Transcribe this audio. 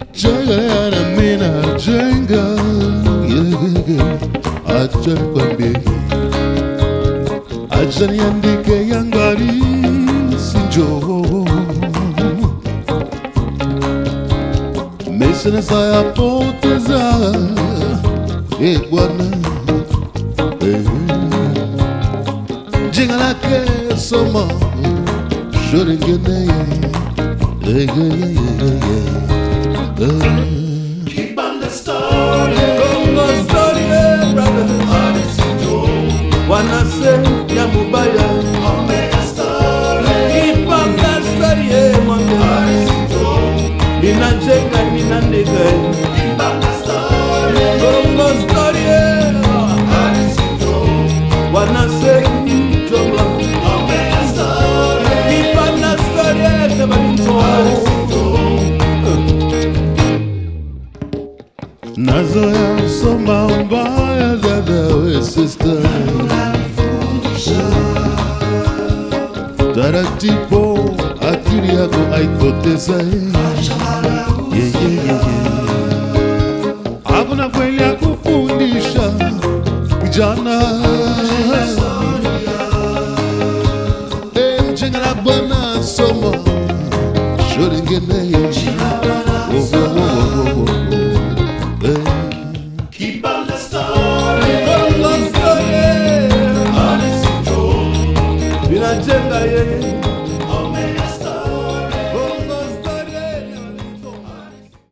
jenga yana mina jenga acha kwambie acha niandike yangari sinjo mesena saya poteza bwana jenga lake soma jorengene keep on the story, brother. Wanna say Yamubaya, Omega story, keep on that story, Mina Jenga, Mina Nigga, keep on the story, Congo story, wanna say Joba, Omega story, keep on that story, nazoya soma mbaya dada we sister taratibu akili yako haipoteza